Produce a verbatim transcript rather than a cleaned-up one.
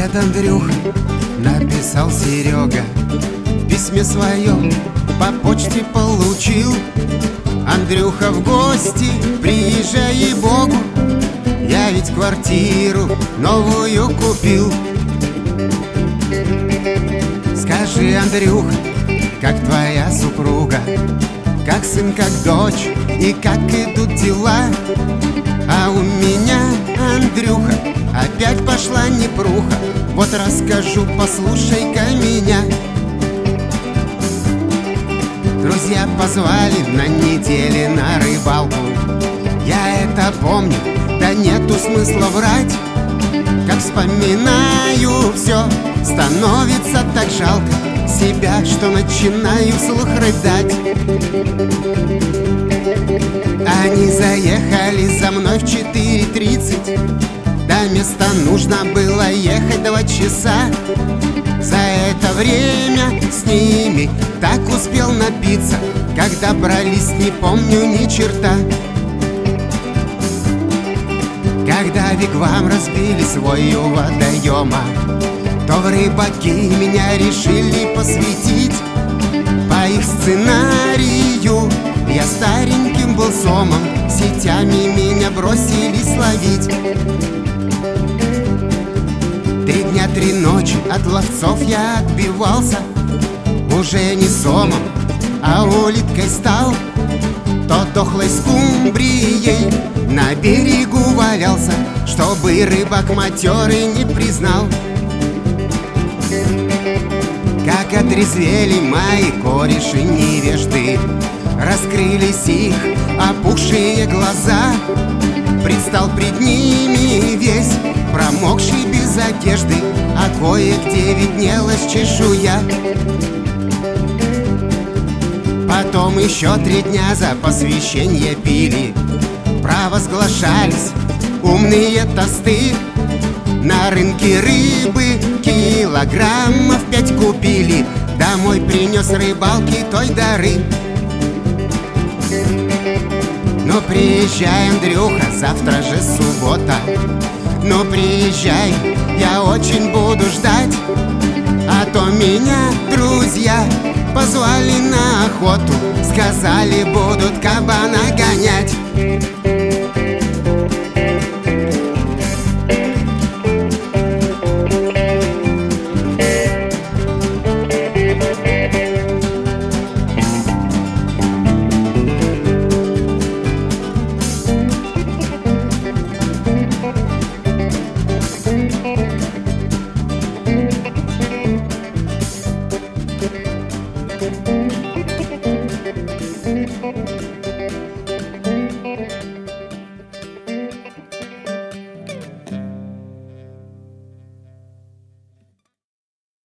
Привет, Андрюха, написал Серега. В письме своем по почте получил. Андрюха, в гости приезжай, ей-богу, я ведь квартиру новую купил. Скажи, Андрюха, как твоя супруга, как сын, как дочь и как идут дела? А у меня, Андрюха, опять пошла непруха. Вот расскажу, послушай-ка меня. Друзья позвали на неделе на рыбалку. Я это помню, да нету смысла врать. Как вспоминаю все, становится так жалко себя, что начинаю вслух рыдать. Они заехали за мной в четыре тридцать. До места нужно было ехать два часа. За это время с ними так успел напиться, когда брались, не помню ни черта. Когда вигвам разбили свой у водоема, то в рыбаки меня решили посвятить. По их сценарию я стареньким был сомом, сетями меня бросились ловить. Три дня, три ночи от ловцов я отбивался. Уже не сомом, а улиткой стал. То дохлой скумбрией на берегу валялся, чтобы рыбак матерый не признал. Как отрезвели мои кореши невежды, раскрылись их опухшие глаза. Предстал пред ними весь промокший без одежды, а кое-где виднелась чешуя. Потом еще три дня за посвящение пили, провозглашались умные тосты. На рынке рыбы килограммов пять купили, домой принес рыбалки той дары. Ну приезжай, Андрюха, завтра же суббота. Ну приезжай, я очень буду ждать. А то меня друзья позвали на охоту, сказали, будут кабана гонять. Thank you.